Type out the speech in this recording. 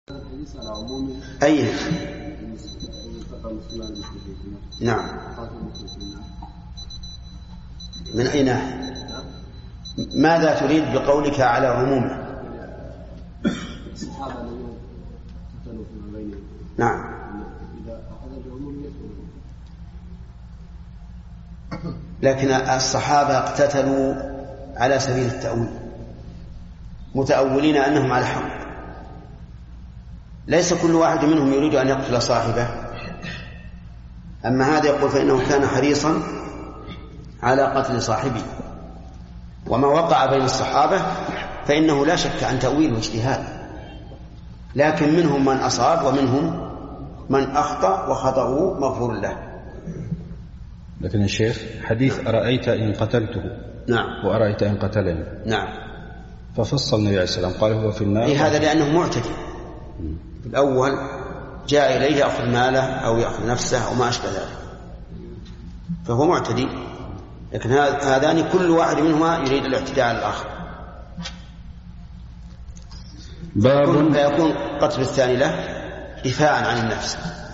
أي نعم. من أي ناحية؟ ماذا تريد بقولك على عمومه؟ نعم. لكن الصحابة اقتتلوا على سبيل التأويل متأولين أنهم على حق، ليس كل واحد منهم يريد أن يقتل صاحبه. أما هذا يقول فإنه كان حريصا على قتل صاحبه. وما وقع بين الصحابة فإنه لا شك عن تأويل واجتهاد، لكن منهم من أصاب ومنهم من أخطأ وخطأه مغفور له. لكن الشيخ حديث أرأيت إن قتلته نعم وأرأيت إن قتلني نعم، ففصل النبي عليه السلام قال هو في النار. هذا لأنه معتدي. الأول جاء إليه يأخذ ماله أو يأخذ نفسه أو ما أشبه ذلك فهو معتدي، لكن هذان كل واحد منهما يريد الاعتداء على الآخر، فيكون قتل الثاني له دفاعا عن النفس.